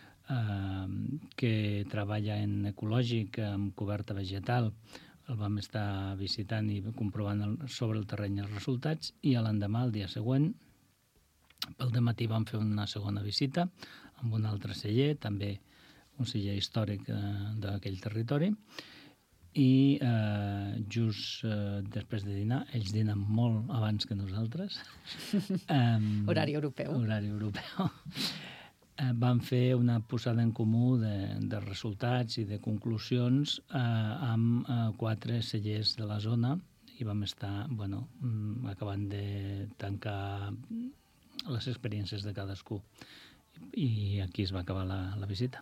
que treballa en ecològic amb coberta vegetal. El vam estar visitant i comprovant sobre el terreny els resultats i l'endemà, el dia següent, pel dematí vam fer una segona visita amb un altre celler, també un celler històric d'aquell territori, i just després de dinar, ells dinen molt abans que nosaltres. Horari europeu. Horari europeu. Vam fer una posada en comú de resultats i de conclusions amb 4 cellers de la zona i vam estar acabant de tancar les experiències de cadascú. I aquí es va acabar la visita.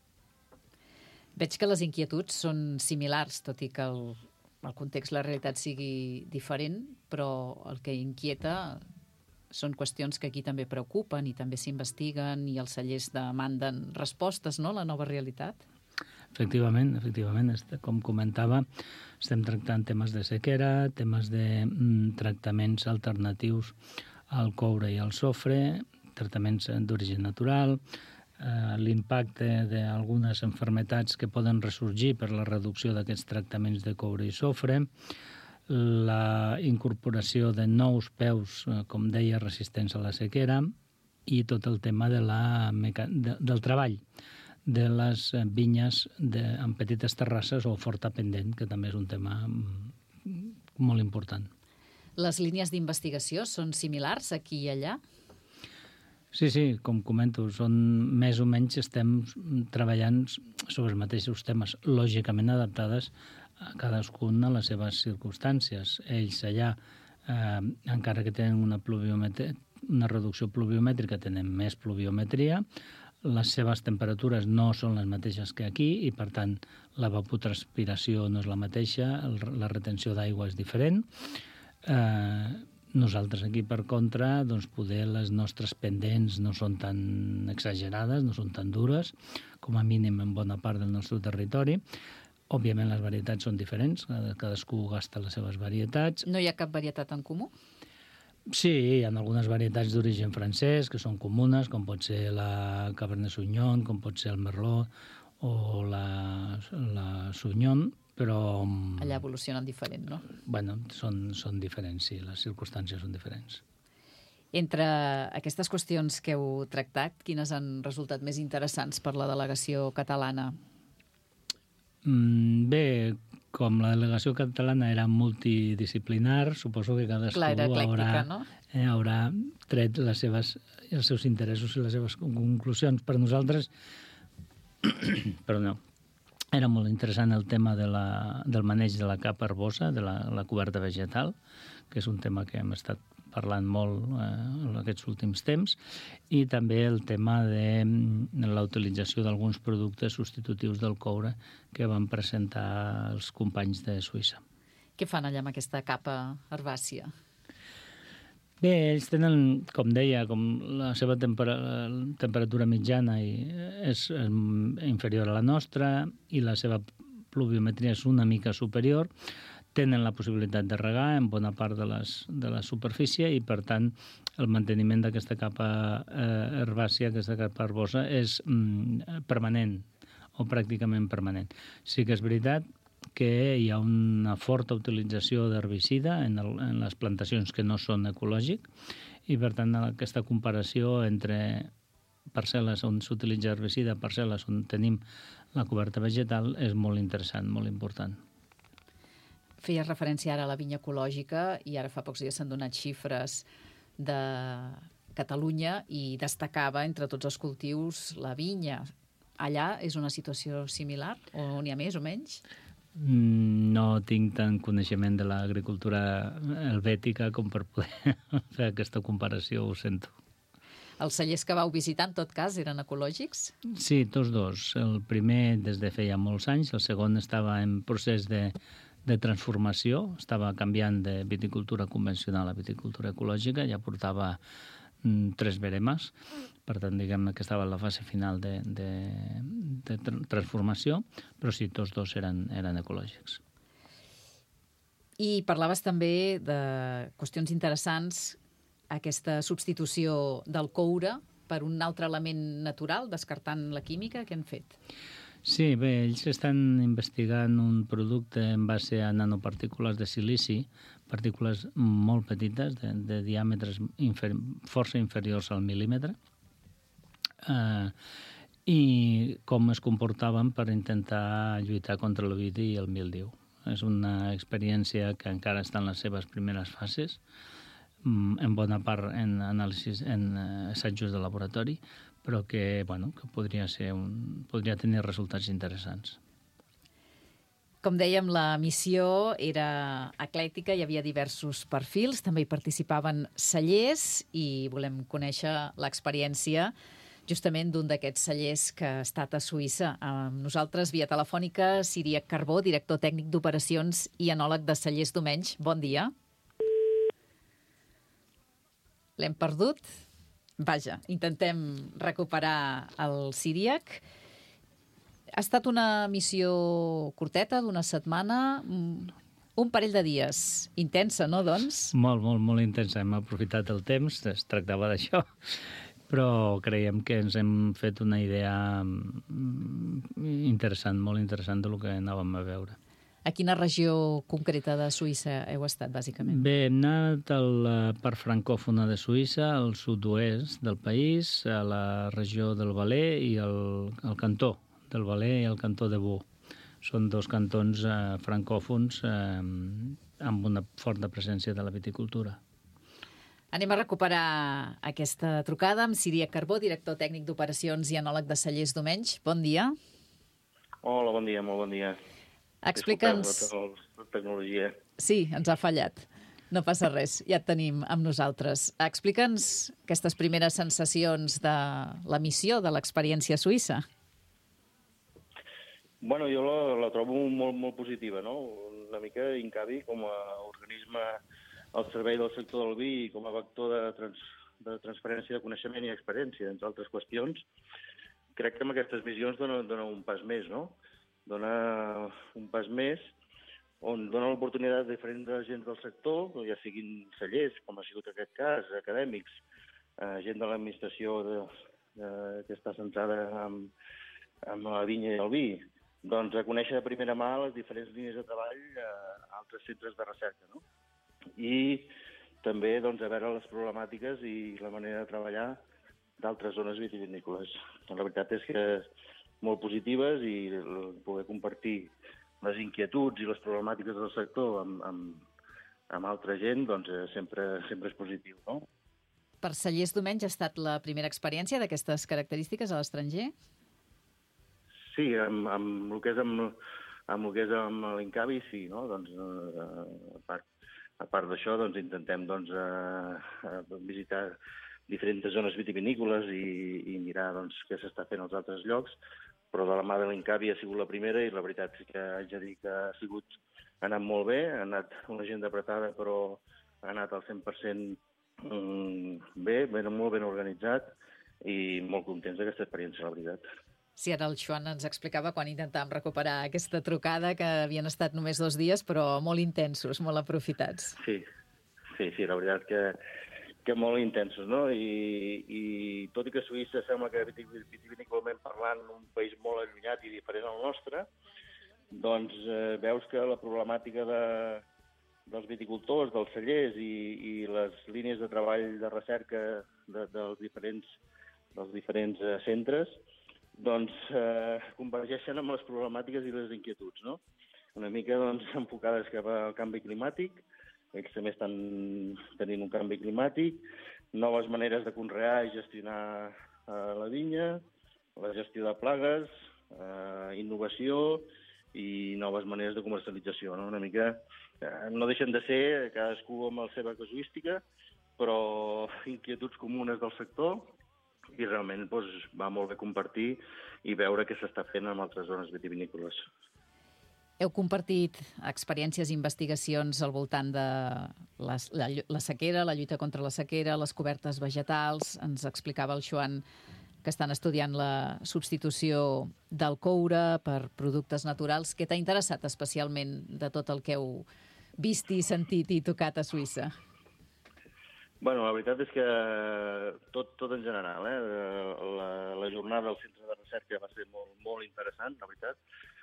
Veig que les inquietuds són similars, tot i que el context, la realitat sigui diferent, però el que inquieta són qüestions que aquí també preocupen i també s'investiguen i els cellers demanden respostes, no?, a la nova realitat. Efectivament. Com comentava, estem tractant temes de sequera, temes de tractaments alternatius al coure i al sofre, tractaments d'origen natural, l'impacte d'algunes malalties que poden ressorgir per la reducció d'aquests tractaments de coure i sofre, la incorporació de nous peus, com deia, resistents a la sequera, i tot el tema del treball de les vinyes amb petites terrasses o forta pendent, que també és un tema molt important. Les línies d'investigació són similars aquí i allà? Sí, com comento, més o menys estem treballant sobre els mateixos temes, lògicament adaptades a cadascun a les seves circumstàncies. Ells allà, encara que tenen una reducció pluviomètrica, tenen més pluviometria, les seves temperatures no són les mateixes que aquí i, per tant, la evapotranspiració no és la mateixa, la retenció d'aigua és diferent. Nosaltres aquí, per contra, poder les nostres pendents no són tan exagerades, no són tan dures, com a mínim en bona part del nostre territori. Òbviament les varietats són diferents, cadascú gasta les seves varietats. No hi ha cap varietat en comú? Sí, hi ha algunes varietats d'origen francès que són comunes, com pot ser la Cabernet Sauvignon, com pot ser el Merlot o la Sauvignon, però... Allà evolucionen diferent, no? Bueno, són diferents, sí, les circumstàncies són diferents. Entre aquestes qüestions que heu tractat, quines han resultat més interessants per la delegació catalana? Bé, com la delegació catalana era multidisciplinar, suposo que cadascú haurà tret els seus interessos i les seves conclusions. Per nosaltres, era molt interessant el tema del maneig de la capa herbosa, de la coberta vegetal, que és un tema que hem estat parlant molt en aquests últims temps, i també el tema de la utilització d'alguns productes substitutius del coure que van presentar els companys de Suïssa. Què fan allà amb aquesta capa herbàcia? Bé, ells tenen, com deia, la seva temperatura mitjana és inferior a la nostra i la seva pluviometria és una mica superior. Tenen la possibilitat de regar en bona part de la superfície i, per tant, el manteniment d'aquesta capa herbàcia, aquesta capa herbosa, és permanent o pràcticament permanent. Sí que és veritat que hi ha una forta utilització d'herbicida en les plantacions que no són ecològic i, per tant, aquesta comparació entre parcel·les on s'utilitza herbicida, parcel·les on tenim la coberta vegetal, és molt interessant, molt important. Feies referència ara a la vinya ecològica i ara fa pocs dies s'han donat xifres de Catalunya i destacava entre tots els cultius la vinya. Allà és una situació similar o n'hi ha més o menys? No tinc tant coneixement de l'agricultura helvètica com per poder fer aquesta comparació, ho sento. Els cellers que vau visitar, en tot cas, eren ecològics? Sí, tots dos. El primer des de feia molts anys, el segon estava en procés de transformació, estava canviant de viticultura convencional a viticultura ecològica, ja portava 3 veremes, per tant, diguem-ne que estava en la fase final de transformació, però sí, tots dos eren ecològics. I parlaves també de qüestions interessants, aquesta substitució del coure per un altre element natural, descartant la química, què han fet? Sí, bé, ells estan investigant un producte en base a nanopartícules de silici, partícules molt petites, de diàmetres força inferiors al mil·límetre, i com es comportaven per intentar lluitar contra l'ovidi i el míldiu. És una experiència que encara està en les seves primeres fases, en bona part en assajos de laboratori, però que podria tenir resultats interessants. Com dèiem, la missió era eclèctica, hi havia diversos perfils, també hi participaven cellers i volem conèixer l'experiència justament d'un d'aquests cellers que ha estat a Suïssa. Amb nosaltres, via telefònica, Siríac Carbó, director tècnic d'operacions i enòleg de Cellers Domenys. Bon dia. L'hem perdut? Vaja, intentem recuperar el Siríac. Ha estat una missió curteta, d'una setmana, un parell de dies. Intensa, no, doncs? Molt intensa. Hem aprofitat el temps, es tractava d'això, però creiem que ens hem fet una idea interessant, molt interessant del que anàvem a veure. A quina regió concreta de Suïssa heu estat, bàsicament? Bé, hem anat a la part francòfona de Suïssa, al sud-oest del país, a la regió del Valais i al cantó del Valais i el cantó de Vaud. Són dos cantons francòfons amb una forta presència de la viticultura. Anem a recuperar aquesta trucada amb Siríac Carbó, director tècnic d'operacions i enòleg de Cellers Domenys. Bon dia. Hola, bon dia, molt bon dia. Explica'ns... La tecnologia. Sí, ens ha fallat. No passa res, ja et tenim amb nosaltres. Explica'ns aquestes primeres sensacions de la missió, de l'experiència suïssa. Bueno, jo la trobo molt positiva, no? Una mica Incavi com a organisme al servei del sector del vi i com a vector de transferència de coneixement i experiència, entre altres qüestions. Crec que amb aquestes missions dona un pas més, no? Dona un pas més on dona l'oportunitat a diferents agents del sector, ja siguin cellers, com ha sigut aquest cas, acadèmics, gent de l'administració que està centrada en la vinya i el vi, doncs a conèixer de primera mà les diferents línies de treball a altres centres de recerca, no? I també doncs, a veure les problemàtiques i la manera de treballar d'altres zones vitivinícoles. La veritat és que molt positives i poder compartir les inquietuds i les problemàtiques del sector amb altra gent, doncs sempre és positiu, no? Per Cellers Domenys ha estat la primera experiència d'aquestes característiques a l'estranger? Sí, amb el que és amb l'Incavi, sí, no? Doncs, a part d'això, doncs, intentem visitar diferents zones vitivinícoles i mirar doncs, què s'està fent als altres llocs, però de la mà de l'Incavi ha sigut la primera i la veritat és que haig de dir que ha anat molt bé, ha anat una agenda apretada, però ha anat al 100% bé, molt ben organitzat i molt contents d'aquesta experiència, la veritat. Sí, ara el Joan ens explicava quan intentàvem recuperar aquesta trucada que havien estat només 2 dies, però molt intensos, molt aprofitats. Sí, la veritat que molt intensos, no? I tot i que Suïssa sembla que vitivinícolament parlant un país molt allunyat i diferent al nostre, doncs veus que la problemàtica dels viticultors, dels cellers i les línies de treball de recerca dels diferents centres doncs convergeixen amb les problemàtiques i les inquietuds, no? Una mica doncs, enfocades cap al canvi climàtic. Ells també estan tenint un canvi climàtic, noves maneres de conrear i gestionar la vinya, la gestió de plagues, innovació i noves maneres de comercialització. No? Una mica no deixen de ser cadascú amb la seva casuística, però inquietuds comunes del sector i realment doncs, va molt bé compartir i veure què s'està fent en altres zones vitivinícoles. Heu compartit experiències i investigacions al voltant de la sequera, la lluita contra la sequera, les cobertes vegetals. Ens explicava el Joan que estan estudiant la substitució del coure per productes naturals. Què t'ha interessat especialment de tot el que heu vist i sentit i tocat a Suïssa? Bueno, la veritat és que tot en general. La jornada del centre de recerca va ser molt interessant, la veritat.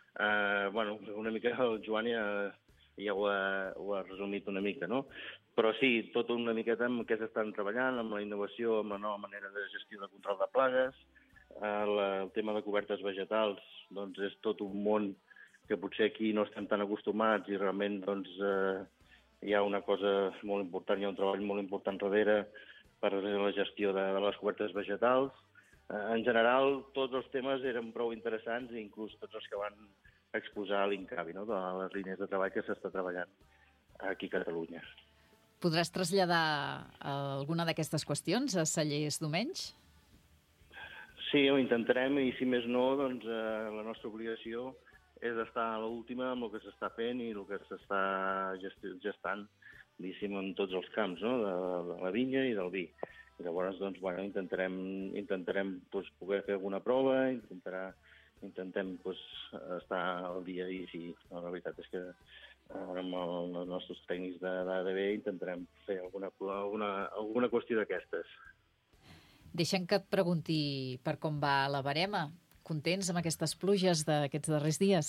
Una mica el Joan ja ho ha resumit una mica, no? Però sí, tot una miqueta amb què s'estan treballant, amb la innovació, amb la nova manera de gestió de control de plagues, el tema de cobertes vegetals, doncs és tot un món que potser aquí no estem tan acostumats i realment doncs, hi ha una cosa molt important, hi ha un treball molt important darrere per la gestió de les cobertes vegetals. En general, tots els temes eren prou interessants i inclús tots els que van exposar l'Incavi, no? De les línies de treball que s'està treballant aquí a Catalunya. Podràs traslladar alguna d'aquestes qüestions a cellers d'Omenys? Sí, ho intentarem, i si més no, doncs la nostra obligació és estar a l'última amb el que s'està fent i el que s'està gestant, diguéssim, en tots els camps, no? De la vinya i del vi. I llavors, doncs, bueno, intentarem doncs, poder fer alguna prova, intentem doncs, estar al dia, i sí, la veritat és que amb els nostres tècnics d'ADB intentarem fer alguna qüestió d'aquestes. Deixa'm que et pregunti per com va la barema. Contents amb aquestes pluges d'aquests darrers dies?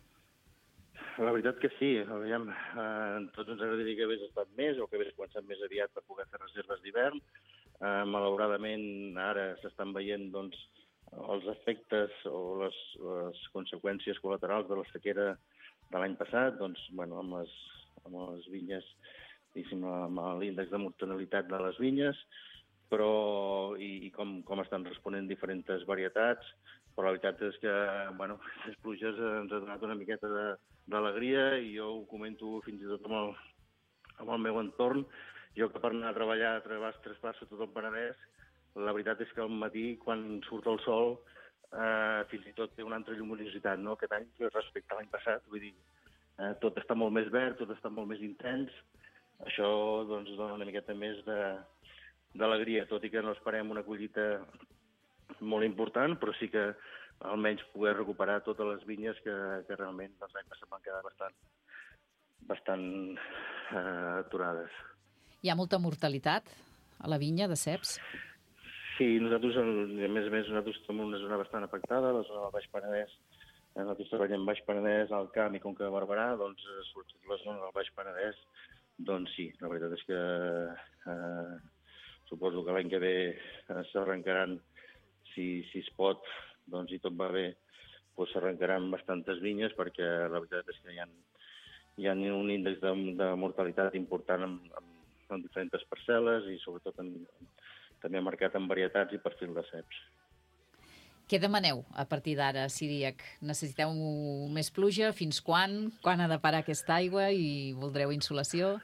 La veritat que sí. Aviam, tots ens agradaria que hagués estat més o que hagués començat més aviat per poder fer reserves d'hivern. Malauradament, ara s'estan veient doncs, els efectes o les conseqüències col·laterals de la sequera de l'any passat, doncs, bueno, amb les vinyes, amb l'índex de mortalitat de les vinyes, però i com estan responent diferents varietats, però la veritat és que, bueno, les pluges ens ha donat una miqueta d'alegria, i jo ho comento fins i tot amb el meu entorn. Jo, que per anar a treballar traspasso tot el Penedès, la veritat és que al matí, quan surt el sol, fins i tot té una altra lluminositat, no?, aquest any respecte a l'any passat. Vull dir, tot està molt més verd, tot està molt més intens. Això doncs dona una miqueta més d'alegria, tot i que no esperem una collita molt important, però sí que almenys poder recuperar totes les vinyes que realment l'any passat van quedar bastant aturades. Hi ha molta mortalitat a la vinya de ceps? Sí, nosaltres, a més, nosaltres som una zona bastant afectada, la zona del Baix Penedès. Nosaltres treballem Baix Penedès, Alt Camp i Conca de Barberà, doncs sobretot la zona del Baix Penedès, doncs sí, la veritat és que suposo que l'any que ve s'arrencaran, si es pot, doncs si tot va bé, doncs s'arrencaran bastantes vinyes, perquè la veritat és que hi ha un índex de mortalitat important en diferents parcel·les i sobretot també marcat en varietats i perfil de ceps. Què demaneu a partir d'ara, Siríac? Necessiteu més pluja? Fins quan? Quan ha de parar aquesta aigua i voldreu insolació?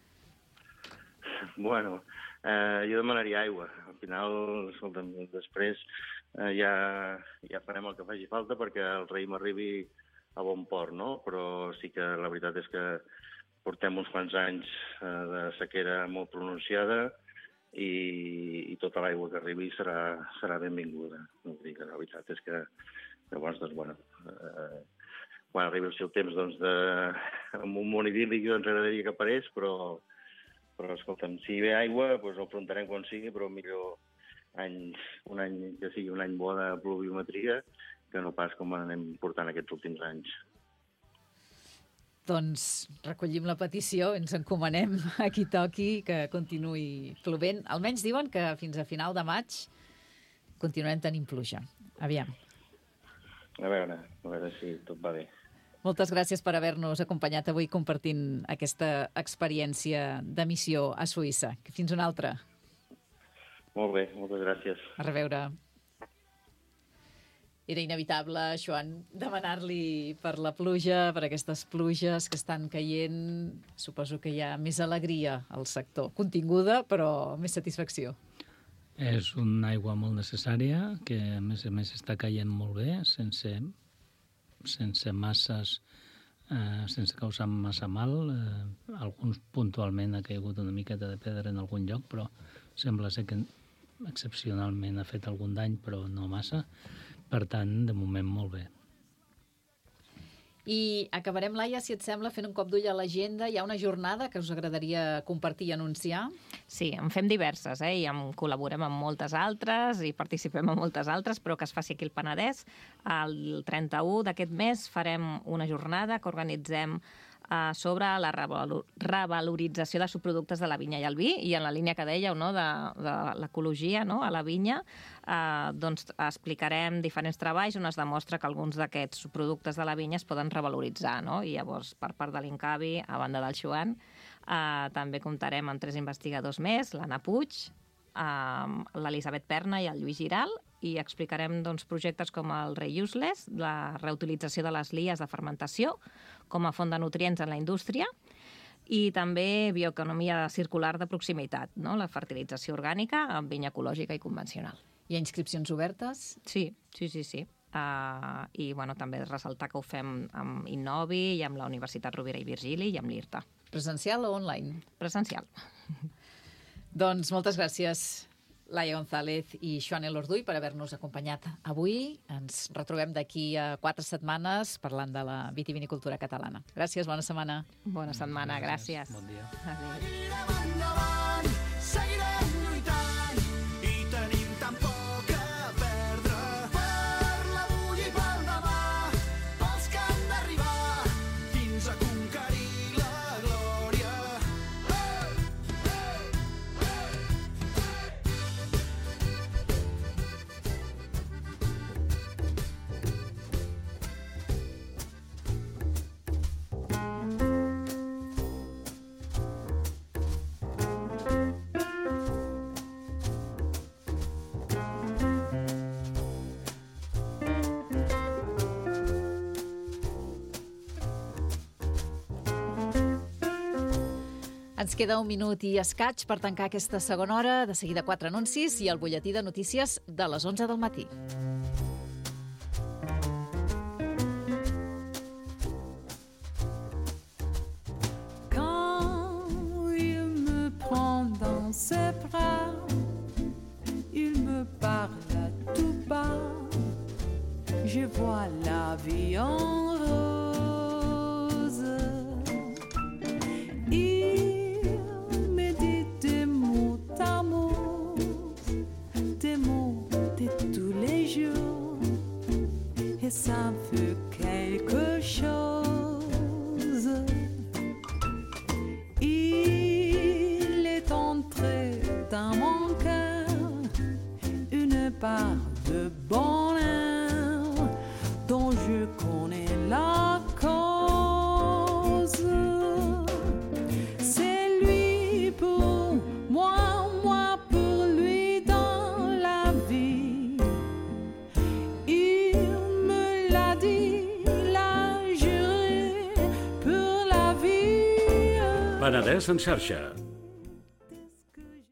Bueno, jo demanaria aigua. Al final, escolta'm, després ja farem el que faci falta perquè el raïm arribi a bon port, no? Però sí que la veritat és que portem uns quants anys de sequera molt pronunciada i tota l'aigua que arribi serà benvinguda. No vull dir que la veritat és que llavors, doncs, bueno, quan arribi el seu temps, doncs, amb un món idíl·lic ens agradaria que parés, però escolta'm, si hi ve aigua, doncs ho afrontarem quan sigui, però millor un any que sigui un any bo de pluviometria que no pas com anem portant aquests últims anys. Doncs recollim la petició, ens encomanem a qui toqui que continuï plovent. Almenys diuen que fins a final de maig continuem tenint pluja. Aviam. A veure si tot va bé. Moltes gràcies per haver-nos acompanyat avui compartint aquesta experiència de missió a Suïssa. Fins una altra. Molt bé, moltes gràcies. A reveure. Era inevitable, Joan, demanar-li per la pluja, per aquestes pluges que estan caient. Suposo que hi ha més alegria al sector. Continguda, però més satisfacció. És una aigua molt necessària, que a més està caient molt bé, sense masses, sense causar massa mal. Alguns puntualment ha caigut una miqueta de pedra en algun lloc, però sembla ser que excepcionalment ha fet algun dany, però no massa. Per tant, de moment, molt bé. I acabarem, Laia, si et sembla, fent un cop d'ull a l'agenda. Hi ha una jornada que us agradaria compartir i anunciar? Sí, en fem diverses, i col·laborem amb moltes altres i participem en moltes altres, però que es faci aquí al Penedès. El 31 d'aquest mes farem una jornada que organitzem sobre la revalorització de subproductes de la vinya i el vi, i en la línia que dèieu, no, de l'ecologia, no, a la vinya, doncs explicarem diferents treballs on es demostra que alguns d'aquests subproductes de la vinya es poden revaloritzar, no? I llavors, per part de l'Incavi, a banda del Joan, també comptarem amb 3 investigadors més, l'Anna Puig, l'Elisabet Perna i el Lluís Giral, i explicarem projectes com el Reuseless, la reutilització de les lies de fermentació com a font de nutrients en la indústria, i també bioeconomia circular de proximitat, no? La fertilització orgànica amb vinya ecològica i convencional. Hi ha inscripcions obertes? Sí. I també ressaltar que ho fem amb Innovi i amb la Universitat Rovira i Virgili i amb l'IRTA. Presencial o online? Presencial. Doncs moltes gràcies, Laia González i Joan Elorduy, per haver-nos acompanyat avui. Ens retrobem d'aquí a 4 setmanes parlant de la vitivinicultura catalana. Gràcies, bona setmana. Bona setmana, gràcies. Bon dia. Endavant, seguirem lluitant i tenim tan poc a perdre per l'avui i pel demà, pels que han d'arribar fins a conquerir la glòria. Ens queda 1 minut i escaig per tancar aquesta segona hora. De seguida 4 anuncis i el butlletí de notícies de les 11 del matí. Quand il me prend dans ses bras, il me parle à tout bas, je vois la vie en rose. Et ça fait quelque chose. Il est entré dans mon cœur une part de bonheur dont je connais la cause. C'est lui pour moi, moi pour lui dans la vie. Penedès en xarxa.